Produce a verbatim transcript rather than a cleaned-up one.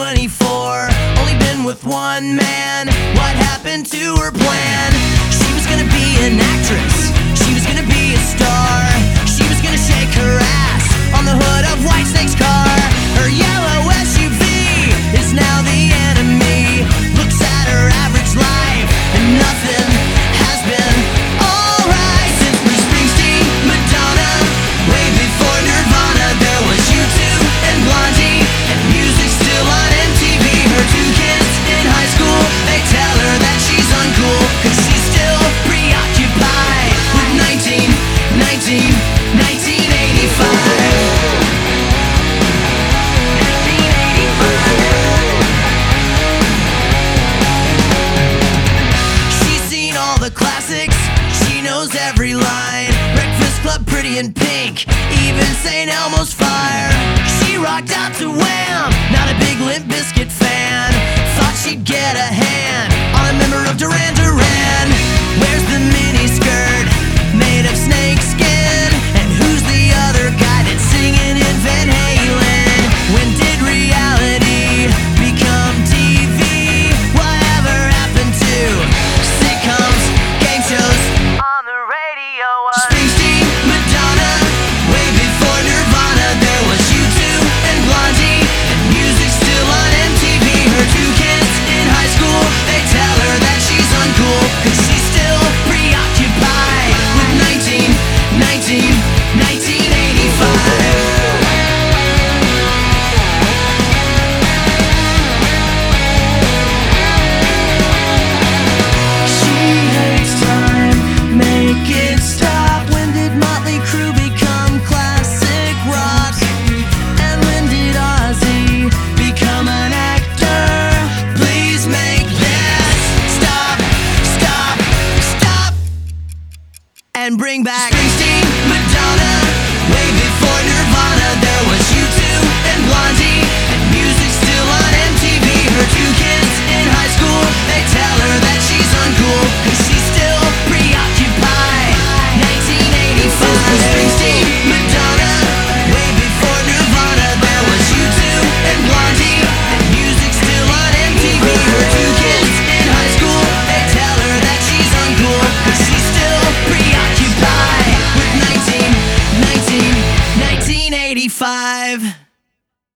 twenty-four, only been with one man. What happened to her plan? She was gonna be an actress, she was gonna be a star, she was gonna shake her ass on the hood of Whitesnake's car. Her yellow S U V is now the enemy, looks at her average life and nothing has been alright. Since Bruce Springsteen, Madonna, way before Nirvana, there was U two and Blondie, and music still on M T V. Her two kids in high school, they tell her that she's uncool, cause she's still preoccupied with nineteen, nineteen, nineteen eighty-five. Classics, she knows every line. Breakfast Club, Pretty in Pink, even Saint Elmo's Fire. She rocked out to Wham, not a big Limp Bizkit fan. Thought she'd get a hand on a member of Duran Duran. Where's the mini skirt made of snake skin? And who's the other guy that's singing in Van Halen? When did reality become T V? Whatever happened to sitcoms, game shows on the radio? Springsteen, Madonna, way before Nirvana, there was U two and Blondie, and music still on M T V. Her two kids in high school, they tell her that she's uncool, cause she's still preoccupied with nineteen, nineteen, nineteen eighty-five. And bring back Springsteen, Madonna, way before Nirvana, there was U two and Blondie, and music still on M T V. Her two kids in high school, they tell her that she's uncool, cause she's still preoccupied. nineteen eighty-five. Springsteen, Madonna, way before Nirvana, there was U two and Blondie, and music still on M T V. Her two kids in high school, they tell her that she's uncool, cause she's still preoccupied with nineteen, nineteen, nineteen eighty-five.